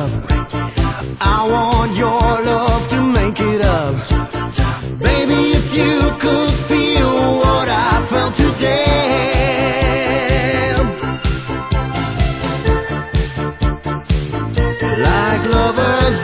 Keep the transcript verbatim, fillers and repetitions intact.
up. I want your love to make it up. Baby, if you could feel what I felt today, like lovers